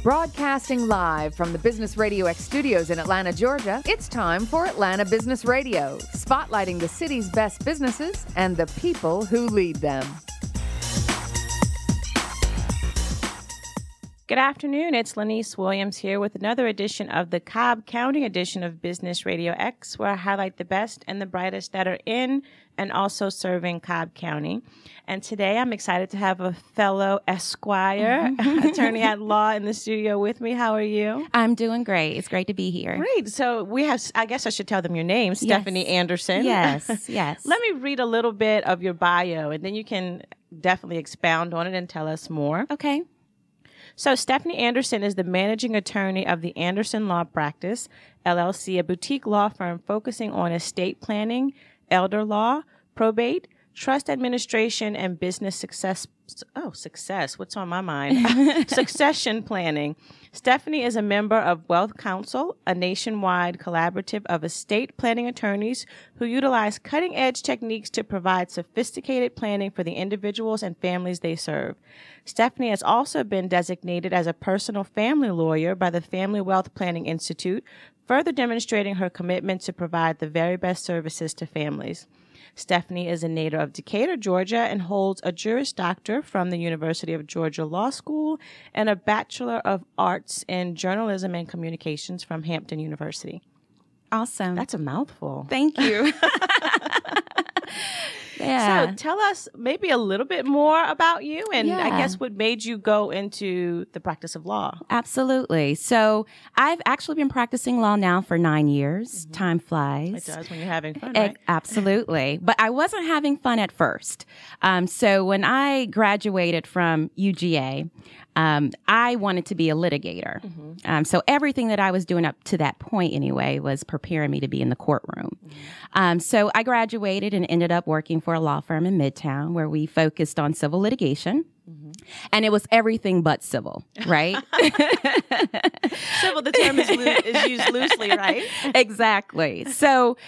Broadcasting live from the Business Radio X studios in Atlanta, Georgia, it's time for Atlanta Business Radio, spotlighting the city's best businesses and the people who lead them. Good afternoon. It's Lanice Williams here with another edition of the Cobb County edition of Business Radio X, where I highlight the best and the brightest that are in and also serving Cobb County. And today I'm excited to have a fellow Esquire, attorney at law in the studio with me. How are you? I'm doing great. It's great to be here. Great. So we have, I guess I should tell them your name, Stephanie Anderson. Yes, yes. Let me read a little bit of your bio, and then you can definitely expound on it and tell us more. Okay. So Stephanie Anderson is the managing attorney of the Anderson Law Practice, LLC, a boutique law firm focusing on estate planning, elder law, probate, trust administration, and business success. Oh, success. What's on my mind? Succession planning. Stephanie is a member of Wealth Counsel, a nationwide collaborative of estate planning attorneys who utilize cutting-edge techniques to provide sophisticated planning for the individuals and families they serve. Stephanie has also been designated as a personal family lawyer by the Family Wealth Planning Institute, further demonstrating her commitment to provide the very best services to families. Stephanie is a native of Decatur, Georgia, and holds a Juris Doctor from the University of Georgia Law School and a Bachelor of Arts in Journalism and Communications from Hampton University. Awesome. That's a mouthful. Thank you. So tell us maybe a little bit more about you and I guess what made you go into the practice of law. Absolutely. So I've actually been practicing law now for 9 years. Mm-hmm. Time flies. It does when you're having fun, right? Absolutely. But I wasn't having fun at first. So when I graduated from UGA, I wanted to be a litigator. Mm-hmm. So everything that I was doing up to that point anyway was preparing me to be in the courtroom. Mm-hmm. So I graduated and ended up working for a law firm in Midtown where we focused on civil litigation. Mm-hmm. And it was everything but civil, right? Civil, the term is used loosely, right? Exactly. So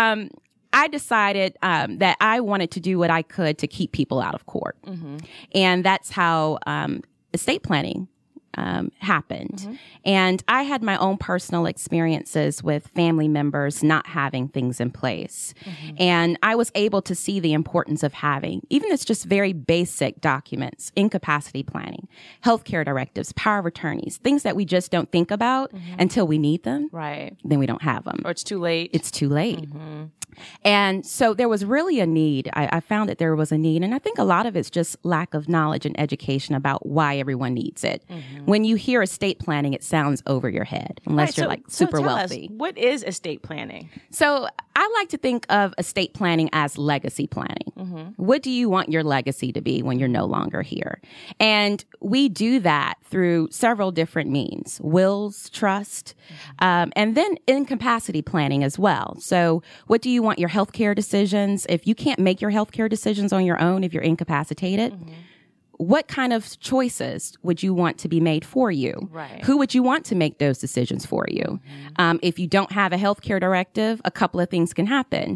I decided that I wanted to do what I could to keep people out of court. Mm-hmm. And that's how estate planning happened. Mm-hmm. And I had my own personal experiences with family members not having things in place. Mm-hmm. And I was able to see the importance of having, even if it's just very basic documents, incapacity planning, healthcare directives, power of attorneys, things that we just don't think about until we need them. Right. Then we don't have them. Or it's too late. It's too late. Mm-hmm. And so there was really a need. I found that there was a need. And I think a lot of it's just lack of knowledge and education about why everyone needs it. Mm-hmm. When you hear estate planning, it sounds over your head, unless you're super wealthy. What is estate planning? So I like to think of estate planning as legacy planning. Mm-hmm. What do you want your legacy to be when you're no longer here? And we do that through several different means: wills, trust, and then incapacity planning as well. So what do you want your healthcare decisions? If you can't make your healthcare decisions on your own, if you're incapacitated, what kind of choices would you want to be made for you? Right. Who would you want to make those decisions for you? Mm-hmm. If you don't have a healthcare directive, a couple of things can happen.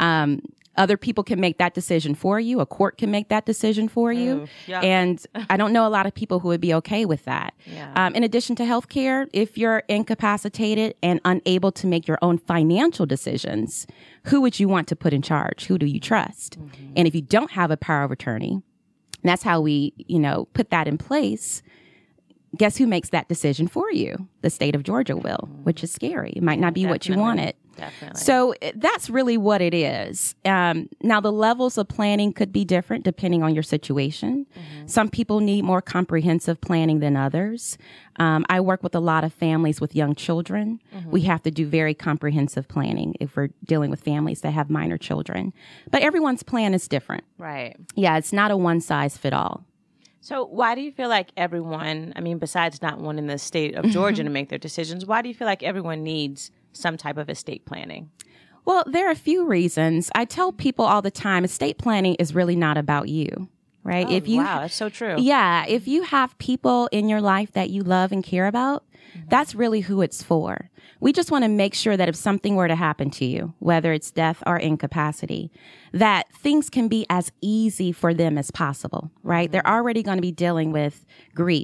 Other people can make that decision for you. A court can make that decision for you. Yeah. And I don't know a lot of people who would be okay with that. Yeah. In addition to healthcare, if you're incapacitated and unable to make your own financial decisions, who would you want to put in charge? Who do you trust? Mm-hmm. And if you don't have a power of attorney, that's how we, put that in place. Guess who makes that decision for you? The state of Georgia will, which is scary. It might not be what you wanted. Definitely. So that's really what it is. Now, the levels of planning could be different depending on your situation. Mm-hmm. Some people need more comprehensive planning than others. I work with a lot of families with young children. Mm-hmm. We have to do very comprehensive planning if we're dealing with families that have minor children. But everyone's plan is different. Right. Yeah, it's not a one size fit all. So why do you feel like everyone, besides not wanting the state of Georgia to make their decisions, why do you feel like everyone needs some type of estate planning? Well, there are a few reasons. I tell people all the time, estate planning is really not about you, right? Oh, wow, that's so true. Yeah. If you have people in your life that you love and care about, that's really who it's for. We just want to make sure that if something were to happen to you, whether it's death or incapacity, that things can be as easy for them as possible, right? They're already going to be dealing with grief,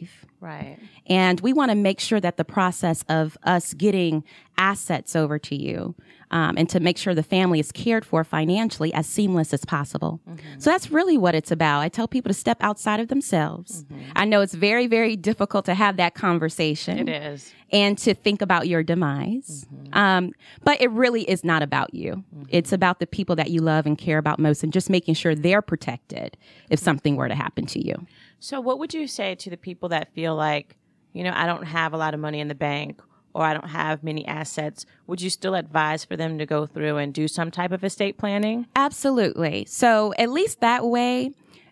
Right. And we want to make sure that the process of us getting assets over to you and to make sure the family is cared for financially as seamless as possible. So that's really what it's about. I tell people to step outside of themselves. I know it's very, very difficult to have that conversation. It is. And to think about your demise. But it really is not about you. It's about the people that you love and care about most and just making sure they're protected if something were to happen to you. So what would you say to the people that feel like, I don't have a lot of money in the bank or I don't have many assets? Would you still advise for them to go through and do some type of estate planning? Absolutely. So at least that way,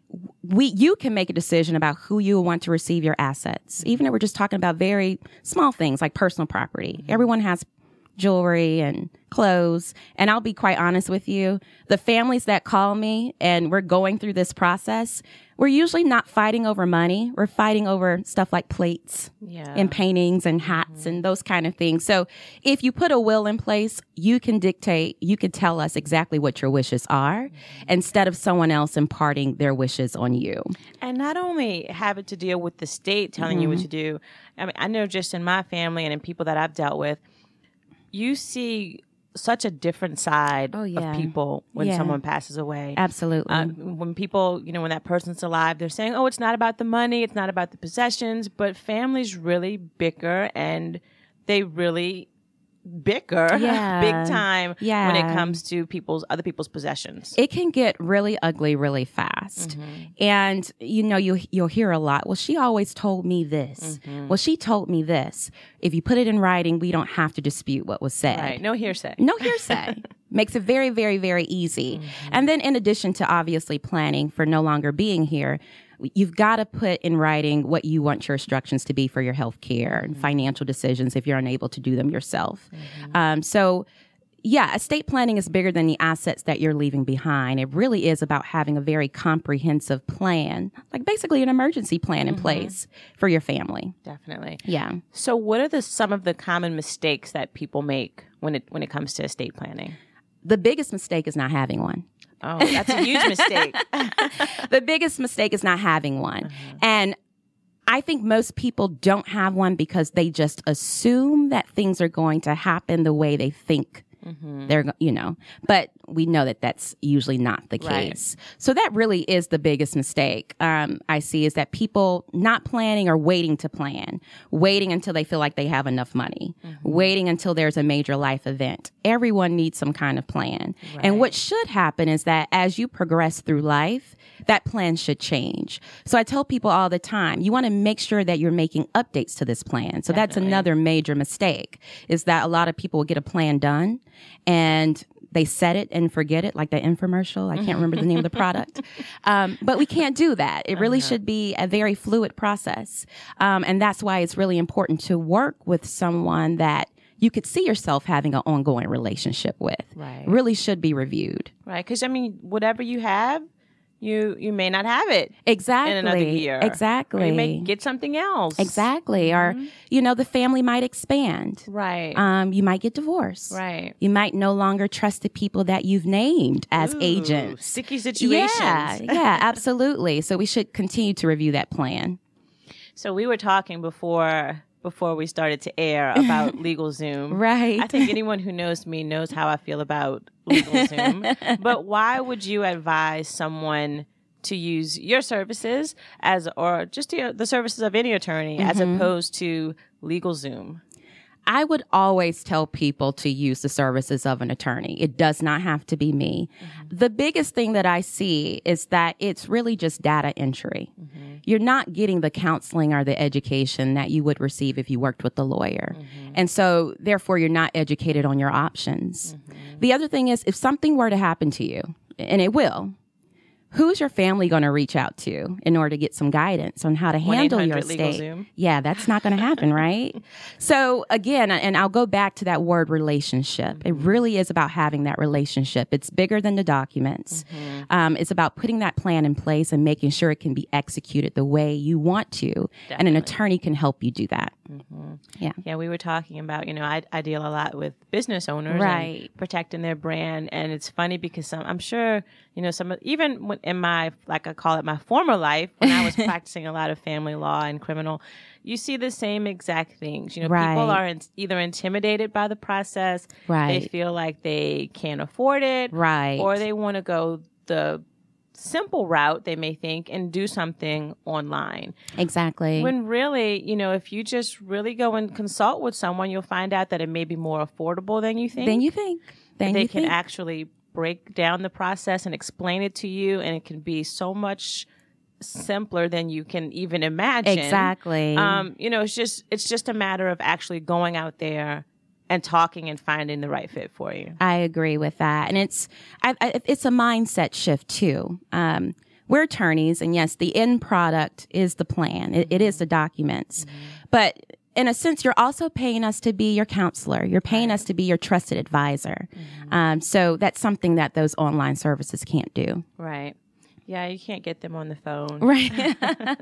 you can make a decision about who you want to receive your assets. Even if we're just talking about very small things like personal property. Everyone has jewelry and clothes. And I'll be quite honest with you, the families that call me and we're going through this process, we're usually not fighting over money. We're fighting over stuff like plates and paintings and hats and those kind of things. So if you put a will in place, you can dictate, you can tell us exactly what your wishes are instead of someone else imparting their wishes on you. And not only have it to deal with the state telling you what to do. I mean, I know just in my family and in people that I've dealt with, you see such a different side of people when someone passes away. Absolutely. When people, when that person's alive, they're saying, oh, it's not about the money, it's not about the possessions, but families really bicker and they really bicker big time when it comes to other people's possessions. It can get really ugly really fast. And you'll hear a lot, well, she always told me this. Well, she told me this. If you put it in writing, we don't have to dispute what was said. Right. No hearsay. No hearsay. Makes it very, very, very easy. And then in addition to obviously planning for no longer being here, you've got to put in writing what you want your instructions to be for your health care and financial decisions if you're unable to do them yourself. Estate planning is bigger than the assets that you're leaving behind. It really is about having a very comprehensive plan, like basically an emergency plan in place for your family. Definitely. Yeah. So what are some of the common mistakes that people make when it comes to estate planning? The biggest mistake is not having one. Oh, that's a huge mistake. The biggest mistake is not having one. And I think most people don't have one because they just assume that things are going to happen the way they think they're, but we know that that's usually not the case. Right. So that really is the biggest mistake I see is that people not planning or waiting to plan, waiting until they feel like they have enough money, waiting until there's a major life event. Everyone needs some kind of plan. Right. And what should happen is that as you progress through life, that plan should change. So I tell people all the time, you want to make sure that you're making updates to this plan. So that's another major mistake is that a lot of people will get a plan done and they set it and forget it, like that infomercial. I can't remember the name of the product. But we can't do that. It really should be a very fluid process. And that's why it's really important to work with someone that you could see yourself having an ongoing relationship with. Right. Really should be reviewed. Right. Because, whatever you have, you may not have it exactly in another year. Exactly. Or you may get something else. Exactly. Or, the family might expand. Right. You might get divorced. Right. You might no longer trust the people that you've named as agents. Sticky situations. Yeah, absolutely. So we should continue to review that plan. So we were talking before we started to air about LegalZoom. Right. I think anyone who knows me knows how I feel about LegalZoom. But why would you advise someone to use your services or just the services of any attorney as opposed to LegalZoom? I would always tell people to use the services of an attorney. It does not have to be me. The biggest thing that I see is that it's really just data entry. You're not getting the counseling or the education that you would receive if you worked with a lawyer. And so, therefore, you're not educated on your options. The other thing is, if something were to happen to you, and it will, who's your family going to reach out to in order to get some guidance on how to handle your estate? Yeah, that's not going to happen, right? So again, and I'll go back to that word relationship. It really is about having that relationship. It's bigger than the documents. It's about putting that plan in place and making sure it can be executed the way you want to. Definitely. And an attorney can help you do that. Yeah, we were talking about, I deal a lot with business owners Right. and protecting their brand. And it's funny because I'm sure, even in my, like I call it my former life, when I was practicing a lot of family law and criminal, you see the same exact things. Right. People are either intimidated by the process. Right. They feel like they can't afford it. Right. Or they want to go the simple route, they may think, and do something online. Exactly. When really, if you just really go and consult with someone, you'll find out that it may be more affordable than you think. They can actually break down the process and explain it to you, and it can be so much simpler than you can even imagine. Exactly. It's just a matter of actually going out there and talking and finding the right fit for you. I agree with that. And it's a mindset shift too. We're attorneys, and yes, the end product is the plan. It is the documents. But in a sense, you're also paying us to be your counselor. You're paying us to be your trusted advisor. So that's something that those online services can't do. Right. Yeah, you can't get them on the phone. Right.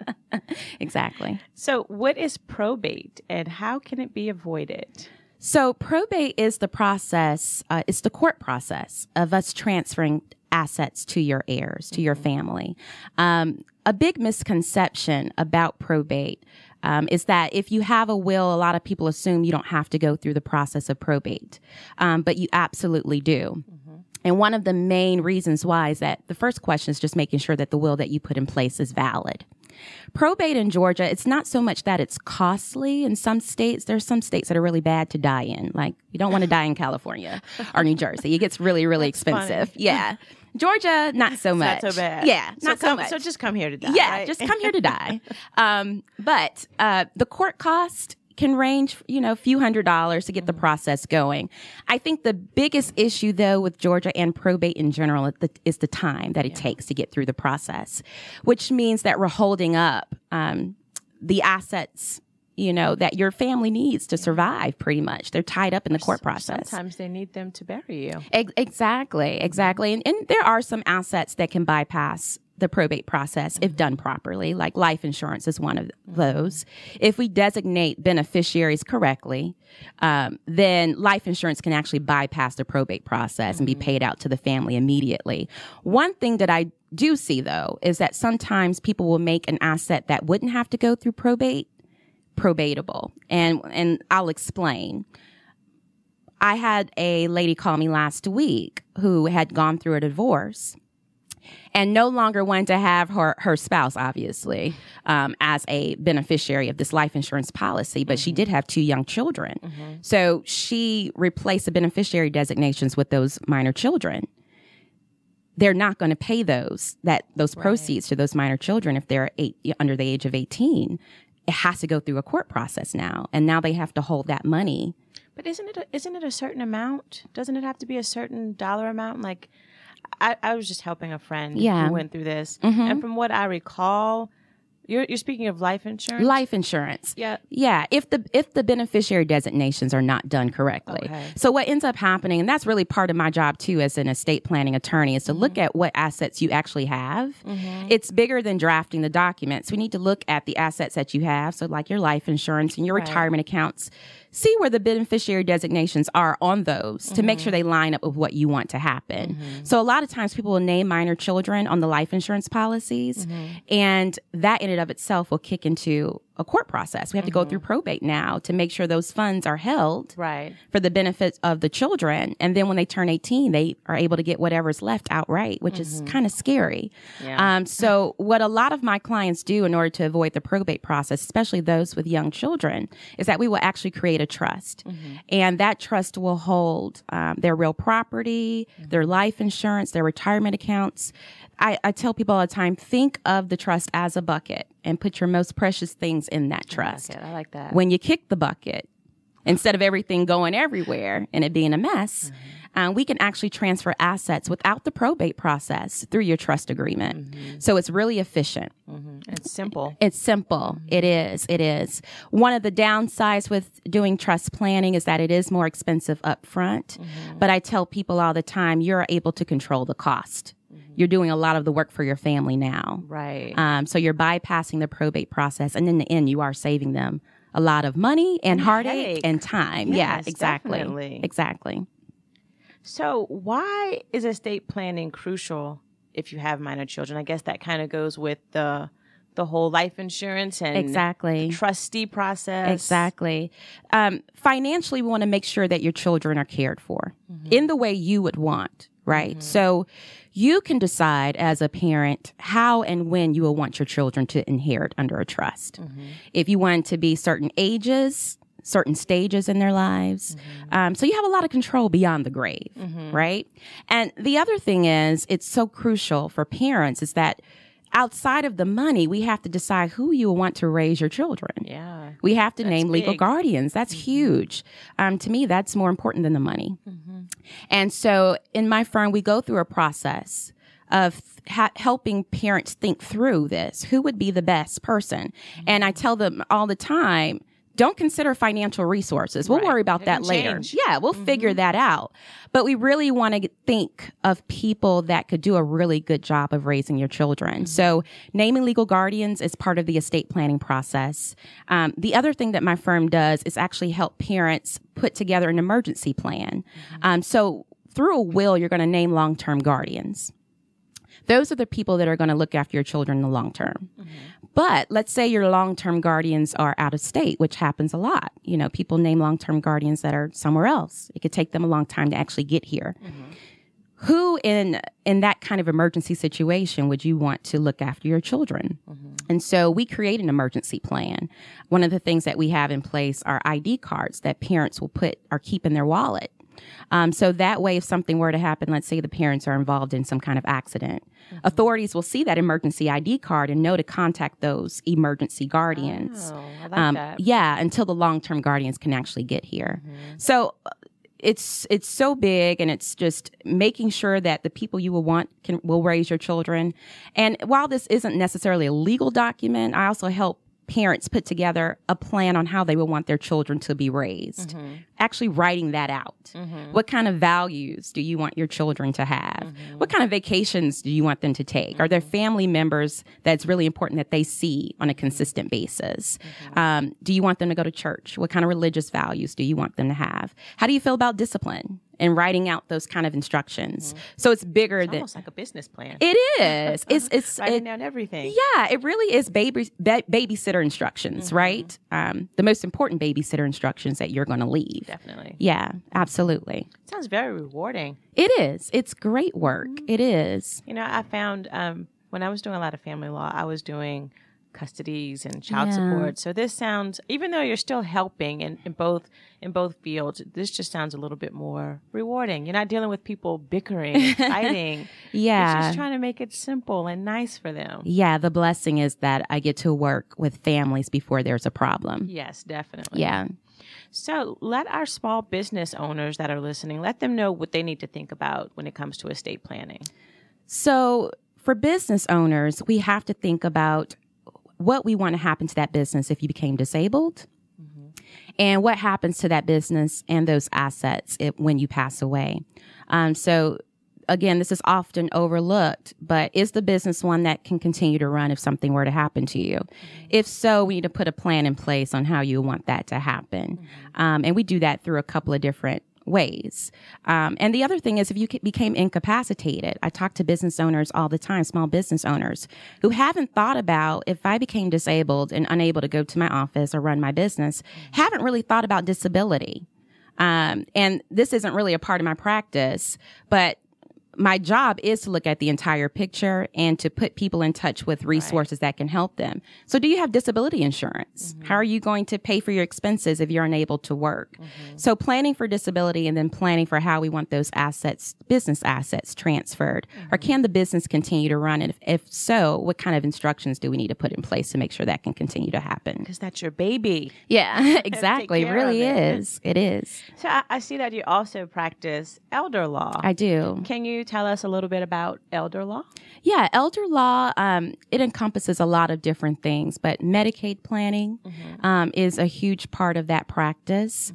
Exactly. So what is probate and how can it be avoided? So probate is the process, it's the court process of us transferring assets to your heirs, to your family. A big misconception about probate is that if you have a will, a lot of people assume you don't have to go through the process of probate, but you absolutely do. And one of the main reasons why is that the first question is just making sure that the will that you put in place is valid. Probate in Georgia, it's not so much that it's costly. In some states, there's some states that are really bad to die in. Like, you don't want to die in California or New Jersey. It gets really, really expensive. Funny. Yeah. Georgia, not so much. Not so bad. Yeah, not so much. So just come here to die. Yeah, right? just come here to die. But the court cost can range, a few $100s to get the process going. I think the biggest issue, though, with Georgia and probate in general is the time that it takes to get through the process, which means that we're holding up the assets, that your family needs to survive, pretty much. They're tied up in the court process. Sometimes they need them to bury you. Exactly. And there are some assets that can bypass the probate process if done properly, like life insurance is one of those. If we designate beneficiaries correctly, then life insurance can actually bypass the probate process and be paid out to the family immediately. One thing that I do see, though, is that sometimes people will make an asset that wouldn't have to go through probate probatable. And I'll explain. I had a lady call me last week who had gone through a divorce and no longer wanted to have her spouse, obviously, as a beneficiary of this life insurance policy, but she did have 2 young children. So she replaced the beneficiary designations with those minor children. They're not going to pay those proceeds to those minor children if they're under the age of 18. It has to go through a court process now, and now they have to hold that money. But isn't it a certain amount? Doesn't it have to be a certain dollar amount? Like, I was just helping a friend who went through this, and from what I recall, you're speaking of life insurance. Life insurance, yeah. If the beneficiary designations are not done correctly, so what ends up happening, and that's really part of my job too, as an estate planning attorney, is to look at what assets you actually have. It's bigger than drafting the documents. We need to look at the assets that you have, so like your life insurance and your retirement accounts. See where the beneficiary designations are on those to make sure they line up with what you want to happen. So a lot of times people will name minor children on the life insurance policies, and that in and of itself will kick into a court process. We have to go through probate now to make sure those funds are held for the benefit of the children. And then when they turn 18, they are able to get whatever's left outright, which is kind of scary. So what a lot of my clients do in order to avoid the probate process, especially those with young children, is that we will actually create a trust. And that trust will hold their real property, their life insurance, their retirement accounts. I tell people all the time, think of the trust as a bucket and put your most precious things in that trust. I like that. When you kick the bucket, instead of everything going everywhere and it being a mess, we can actually transfer assets without the probate process through your trust agreement. So it's really efficient. It's simple. It's simple. It is. It is. One of the downsides with doing trust planning is that it is more expensive up front. But I tell people all the time, you're able to control the cost. You're doing a lot of the work for your family now. Right. So you're bypassing the probate process. And in the end, you are saving them a lot of money and heartache headache. and time. Yes, Yeah, exactly. definitely. Exactly. So why is estate planning crucial if you have minor children? I guess that kind of goes with the whole life insurance and Exactly. the trustee process. Exactly. Financially, we want to make sure that your children are cared for in the way you would want, right? So you can decide as a parent how and when you will want your children to inherit under a trust. If you want to be certain ages, certain stages in their lives. So you have a lot of control beyond the grave, right? And the other thing is, it's so crucial for parents is that outside of the money, we have to decide who you want to raise your children. Yeah. We have to name legal big. guardians. That's huge. To me, that's more important than the money. And so in my firm, we go through a process of helping parents think through this. Who would be the best person? And I tell them all the time, don't consider financial resources. We'll Right. worry about It that can later. change. Yeah, we'll figure that out. But we really want to think of people that could do a really good job of raising your children. So naming legal guardians is part of the estate planning process. The other thing that my firm does is actually help parents put together an emergency plan. So through a will, you're going to name long-term guardians. Those are the people that are going to look after your children in the long term. But let's say your long-term guardians are out of state, which happens a lot. You know, people name long-term guardians that are somewhere else. It could take them a long time to actually get here. Who in that kind of emergency situation would you want to look after your children? And so we create an emergency plan. One of the things that we have in place are ID cards that parents will keep in their wallet. So that way, if something were to happen, let's say the parents are involved in some kind of accident, authorities will see that emergency ID card and know to contact those emergency guardians. Oh, I like that. Yeah, until the long-term guardians can actually get here. So it's so big, and it's just making sure that the people you will want will raise your children. And while this isn't necessarily a legal document, I also help parents put together a plan on how they will want their children to be raised. Actually writing that out. What kind of values do you want your children to have? What kind of vacations do you want them to take? Are there family members that's really important that they see on a consistent basis? Do you want them to go to church? What kind of religious values do you want them to have? How do you feel about discipline? And writing out those kind of instructions. So it's bigger than Almost like a business plan. it is. It's Writing down everything. yeah, it really is babysitter instructions, right? The most important babysitter instructions that you're going to leave. Definitely. Yeah, absolutely. Sounds very rewarding. It is. It's great work. It is. You know, I found when I was doing a lot of family law, I was doing custodies and child support. So this sounds, even though you're still helping in both fields, this just sounds a little bit more rewarding. You're not dealing with people bickering, fighting. Yeah. You're just trying to make it simple and nice for them. Yeah, the blessing is that I get to work with families before there's a problem. Yes, definitely. Yeah. So let our small business owners that are listening, let them know what they need to think about when it comes to estate planning. So for business owners, we have to think about what we want to happen to that business if you became disabled, and what happens to that business and those assets when you pass away. So again, this is often overlooked, but is the business one that can continue to run if something were to happen to you? If so, we need to put a plan in place on how you want that to happen. And we do that through a couple of different ways. And the other thing is, if you became incapacitated, I talk to business owners all the time, small business owners who haven't thought about, if I became disabled and unable to go to my office or run my business, haven't really thought about disability. And this isn't really a part of my practice, but my job is to look at the entire picture and to put people in touch with resources that can help them. So do you have disability insurance? How are you going to pay for your expenses if you're unable to work? So planning for disability, and then planning for how we want those assets, business assets, transferred. Or can the business continue to run? And if so, what kind of instructions do we need to put in place to make sure that can continue to happen? Because that's your baby. Yeah, exactly. It care really of it. is. It is. So I see that you also practice elder law. I do. Can you tell us a little bit about elder law? Yeah, elder law, it encompasses a lot of different things, but Medicaid planning is a huge part of that practice.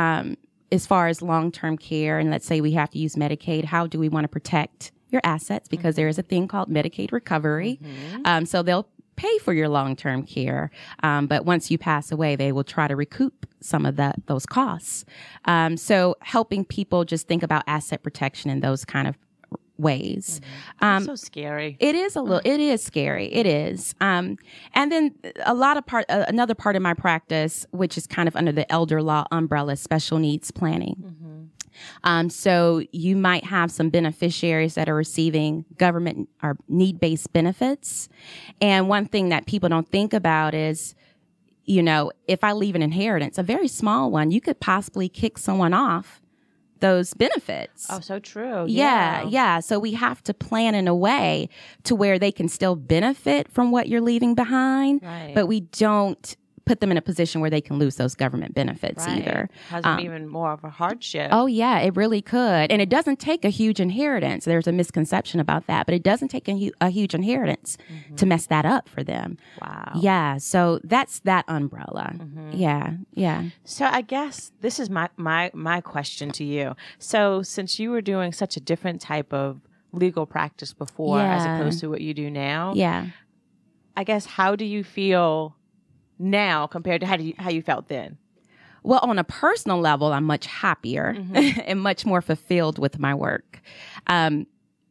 As far as long-term care, and let's say we have to use Medicaid, how do we want to protect your assets? Because there is a thing called Medicaid recovery. So they'll pay for your long-term care. But once you pass away, they will try to recoup some of those costs. So helping people just think about asset protection in those kind of ways. So scary. It is it is scary. It is. And then another part of my practice, which is kind of under the elder law umbrella, special needs planning. So you might have some beneficiaries that are receiving government or need-based benefits. And one thing that people don't think about is, if I leave an inheritance, a very small one, you could possibly kick someone off those benefits. Oh, so true. Yeah. So we have to plan in a way to where they can still benefit from what you're leaving behind, but we don't put them in a position where they can lose those government benefits either. Has even more of a hardship. Oh, yeah, it really could. And it doesn't take a huge inheritance. There's a misconception about that, but it doesn't take a huge inheritance to mess that up for them. Wow. Yeah, so that's that umbrella. Yeah. So I guess this is my question to you. So since you were doing such a different type of legal practice before as opposed to what you do now, I guess how do you feel now compared to how you felt then? Well, on a personal level, I'm much happier and much more fulfilled with my work. And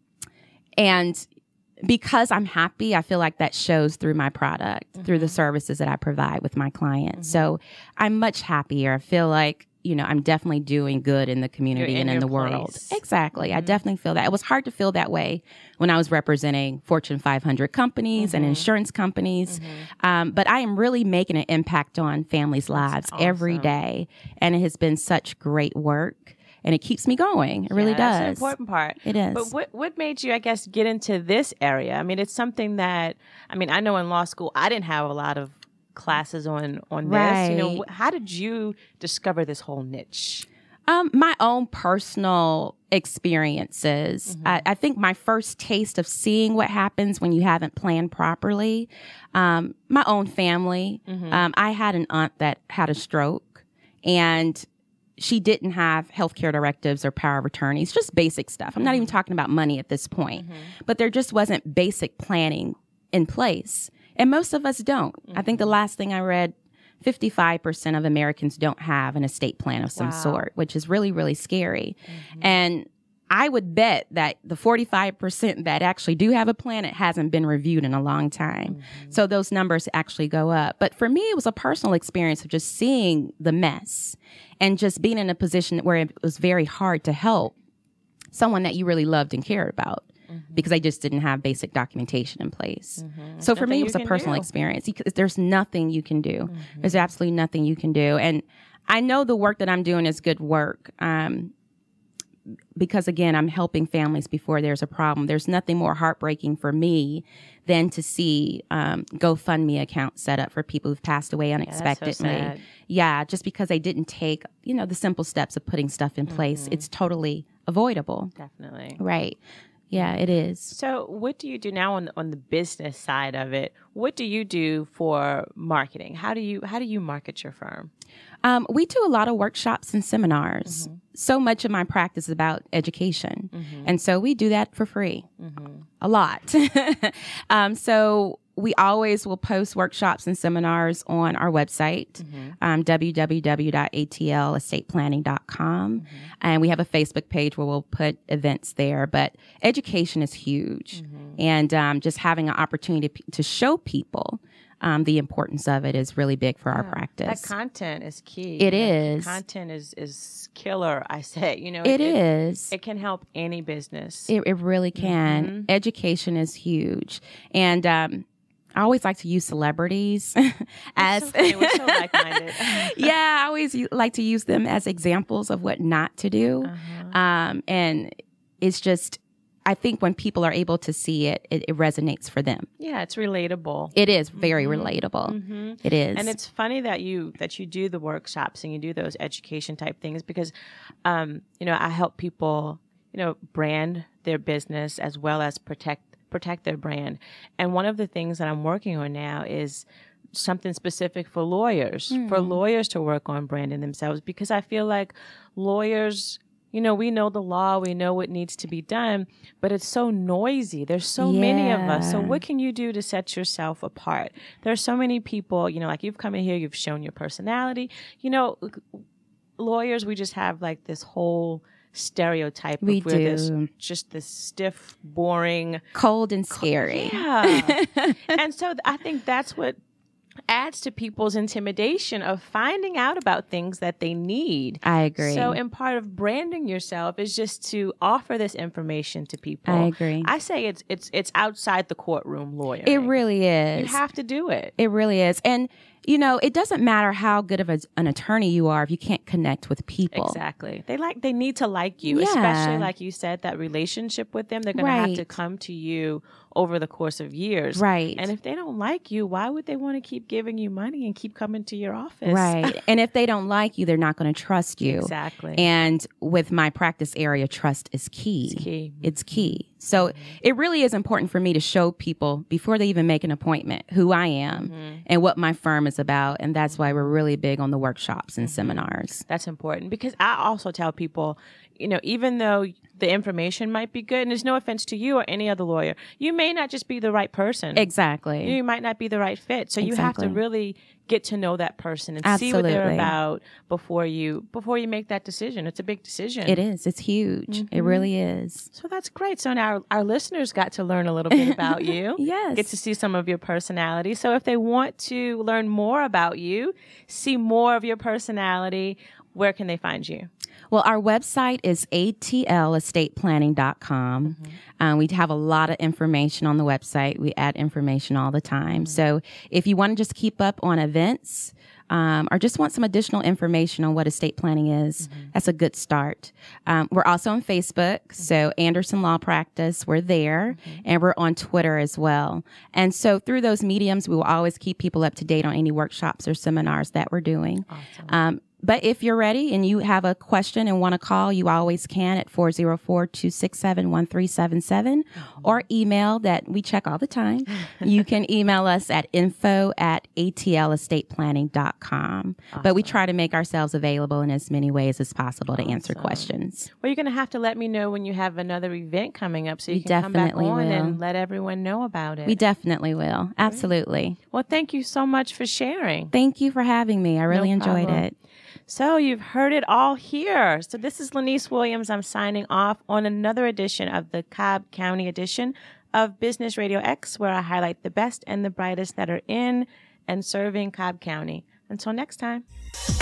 because I'm happy, I feel like that shows through my product, through the services that I provide with my clients. So I'm much happier. I feel like, I'm definitely doing good in the community and in the world. Exactly. I definitely feel that. It was hard to feel that way when I was representing Fortune 500 companies and insurance companies. But I am really making an impact on families' lives every day. And it has been such great work. And it keeps me going. It really does. That's the important part. It is. But what made you, I guess, get into this area? I mean, it's something that, I know in law school, I didn't have a lot of classes on this. How did you discover this whole niche? My own personal experiences. I think my first taste of seeing what happens when you haven't planned properly, my own family. I had an aunt that had a stroke, and she didn't have healthcare directives or power of attorneys, just basic stuff. I'm not even talking about money at this point, but there just wasn't basic planning in place. And most of us don't. I think the last thing I read, 55% of Americans don't have an estate plan of some sort, which is really, really scary. And I would bet that the 45% that actually do have a plan, it hasn't been reviewed in a long time. So those numbers actually go up. But for me, it was a personal experience of just seeing the mess and just being in a position where it was very hard to help someone that you really loved and cared about. Because they just didn't have basic documentation in place. So for me, it was a personal experience. There's nothing you can do. There's absolutely nothing you can do. And I know the work that I'm doing is good work. Because again, I'm helping families before there's a problem. There's nothing more heartbreaking for me than to see GoFundMe accounts set up for people who've passed away unexpectedly. Just because they didn't take, the simple steps of putting stuff in place. It's totally avoidable. Definitely. Right. Yeah, it is. So what do you do now on the business side of it? What do you do for marketing? How do you market your firm? We do a lot of workshops and seminars. So much of my practice is about education. And so we do that for free. A lot. So we always will post workshops and seminars on our website, www.atlestateplanning.com. And we have a Facebook page where we'll put events there. But education is huge. And just having an opportunity to show people the importance of it is really big for our practice. That content is key. It is. Content is killer, I say. It is. It can help any business. It really can. Education is huge. And I always like to use celebrities as so funny. We're so like-minded. I always like to use them as examples of what not to do. And it's just, I think when people are able to see it, it resonates for them. Yeah, it's relatable. It is very relatable. It is. And it's funny that you do the workshops and you do those education type things because, I help people, brand their business as well as protect their brand. And one of the things that I'm working on now is something specific for lawyers to work on branding themselves, because I feel like lawyers we know the law, we know what needs to be done, but it's so noisy. There's so many of us. So what can you do to set yourself apart? There's so many people, like you've come in here, you've shown your personality. Lawyers, we just have like this whole stereotype of just this stiff, boring, cold and scary. Yeah. And so I think that's what adds to people's intimidation of finding out about things that they need. I agree. So, in part of branding yourself is just to offer this information to people. I agree. I say it's outside the courtroom lawyering. It really is. You have to do it. It really is. And it doesn't matter how good of an attorney you are if you can't connect with people. Exactly. They need to like you, Yeah. especially like you said, that relationship with them. They're going to have to come to you over the course of years. Right. And if they don't like you, why would they want to keep giving you money and keep coming to your office? Right. And if they don't like you, they're not going to trust you. Exactly. And with my practice area, trust is key. It's key. It's key. So it really is important for me to show people before they even make an appointment who I am and what my firm is about. And that's why we're really big on the workshops and seminars. That's important because I also tell people, even though the information might be good, and there's no offense to you or any other lawyer, you may not just be the right person. Exactly. You might not be the right fit. So you have to really get to know that person and see what they're about before you make that decision. It's a big decision. It is. It's huge. It really is. So that's great. So now our listeners got to learn a little bit about you. Yes. Get to see some of your personality. So if they want to learn more about you, see more of your personality, where can they find you? Well, our website is atlestateplanning.com. We have a lot of information on the website. We add information all the time. So if you want to just keep up on events or just want some additional information on what estate planning is, that's a good start. We're also on Facebook. So Anderson Law Practice, we're there. And we're on Twitter as well. And so through those mediums, we will always keep people up to date on any workshops or seminars that we're doing. Awesome. But if you're ready and you have a question and want to call, you always can at 404-267-1377 or email that we check all the time. You can email us at info@atlestateplanning.com. Awesome. But we try to make ourselves available in as many ways as possible to answer questions. Well, you're going to have to let me know when you have another event coming up so you can come back on and let everyone know about it. We definitely will. Absolutely. Well, thank you so much for sharing. Thank you for having me. I really enjoyed it. So you've heard it all here. So this is Lanice Williams. I'm signing off on another edition of the Cobb County edition of Business Radio X, where I highlight the best and the brightest that are in and serving Cobb County. Until next time.